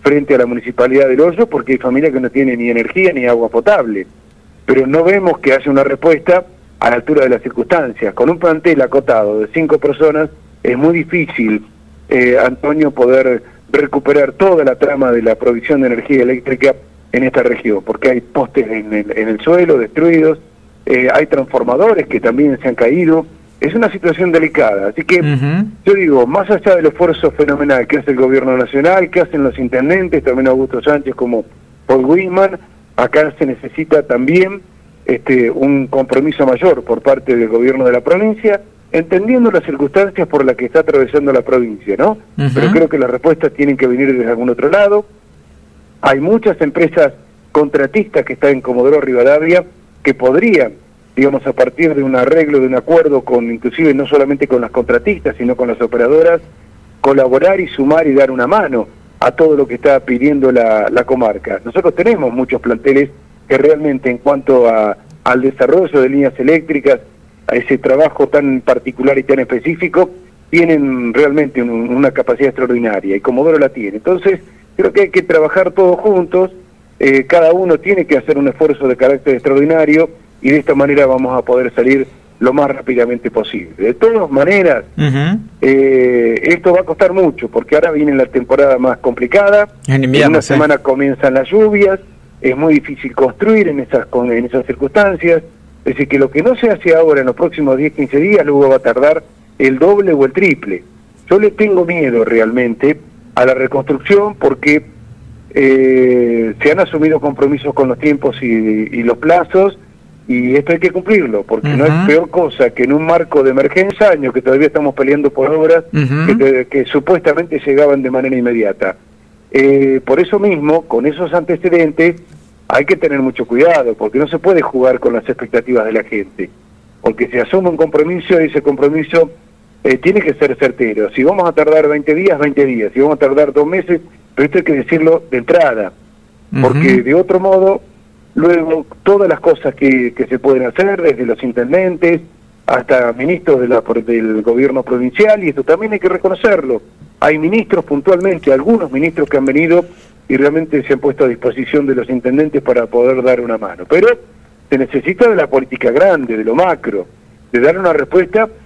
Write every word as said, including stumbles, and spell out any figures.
frente a la Municipalidad del Hoyo, porque hay familias que no tienen ni energía ni agua potable. Pero no vemos que haya una respuesta a la altura de las circunstancias. Con un plantel acotado de cinco personas es muy difícil, eh, Antonio, poder recuperar toda la trama de la provisión de energía eléctrica en esta región, porque hay postes en el, en el suelo destruidos, eh, hay transformadores que también se han caído. Es una situación delicada, así que uh-huh. yo digo, más allá del esfuerzo fenomenal que hace el gobierno nacional, que hacen los intendentes, también Augusto Sánchez como Paul Wisman, acá se necesita también este, un compromiso mayor por parte del gobierno de la provincia, entendiendo las circunstancias por las que está atravesando la provincia, ¿no? Uh-huh. Pero creo que las respuestas tienen que venir desde algún otro lado. Hay muchas empresas contratistas que están en Comodoro Rivadavia que podrían, digamos, a partir de un arreglo, de un acuerdo con, inclusive no solamente con las contratistas, sino con las operadoras, colaborar y sumar y dar una mano a todo lo que está pidiendo la, la comarca. Nosotros tenemos muchos planteles que realmente en cuanto a, al desarrollo de líneas eléctricas, a ese trabajo tan particular y tan específico, tienen realmente un, una capacidad extraordinaria, y Comodoro la tiene. Entonces, creo que hay que trabajar todos juntos, eh, cada uno tiene que hacer un esfuerzo de carácter extraordinario, y de esta manera vamos a poder salir lo más rápidamente posible. De todas maneras, uh-huh. eh, esto va a costar mucho, porque ahora viene la temporada más complicada, en, invierno, en una sí. semana comienzan las lluvias, es muy difícil construir en esas, en esas circunstancias, es decir, que lo que no se hace ahora en los próximos diez, quince días, luego va a tardar el doble o el triple. Yo le tengo miedo realmente a la reconstrucción, porque eh, se han asumido compromisos con los tiempos y, y los plazos, y esto hay que cumplirlo, porque uh-huh. no es peor cosa que en un marco de emergencia, años que todavía estamos peleando por obras uh-huh. que, que, que supuestamente llegaban de manera inmediata. Eh, por eso mismo, con esos antecedentes, hay que tener mucho cuidado, porque no se puede jugar con las expectativas de la gente, porque se asume un compromiso y ese compromiso eh, tiene que ser certero. Si vamos a tardar veinte días, veinte días, si vamos a tardar dos meses, pero esto hay que decirlo de entrada, porque uh-huh. de otro modo, luego todas las cosas que, que se pueden hacer, desde los intendentes hasta ministros de la, del gobierno provincial, y esto también hay que reconocerlo, hay ministros puntualmente, algunos ministros que han venido y realmente se han puesto a disposición de los intendentes para poder dar una mano, pero se necesita de la política grande, de lo macro, de dar una respuesta